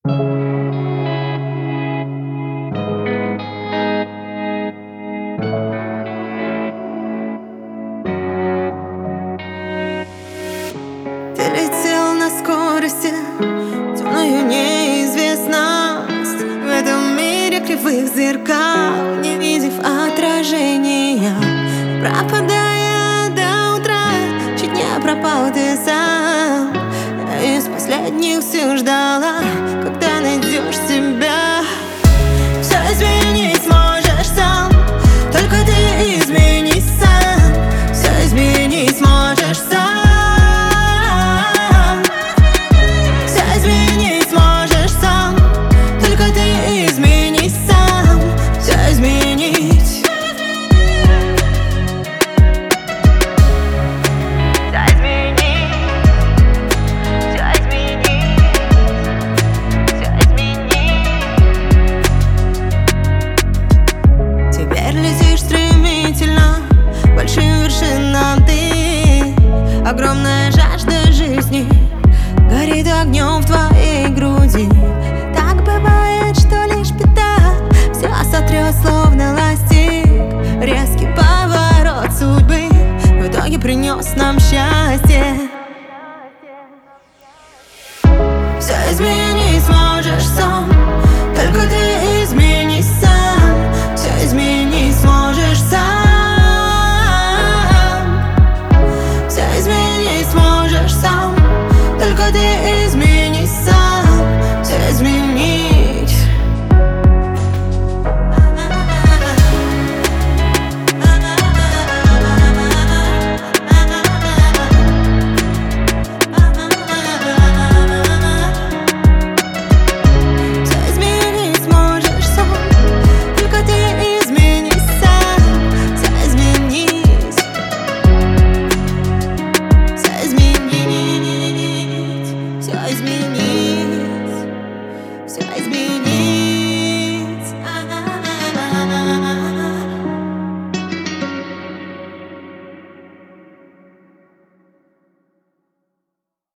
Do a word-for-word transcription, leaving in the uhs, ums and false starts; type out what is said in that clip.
Ты летел на скорости, темную неизвестность, в этом мире кривых зеркал, не видев отражения, пропадая до утра, чуть не пропал ты сам. Я из последних сил ждала, когда найдешь себя. Все изменить сможешь сам, только ты изменись сам. Все изменить сможешь сам. Огромная жажда жизни горит огнем в твоей груди. Так бывает, что лишь беда все сотрет, словно ластик. Резкий поворот судьбы в итоге принес нам счастье. Все изменить сможешь сам, только ты изменись сам. Все изменить сможешь сам. Сможешь сам, только ты изменись сам. Все изменить. Все изменить сможешь сам, только ты изменись сам. Все изменить. Все изменить.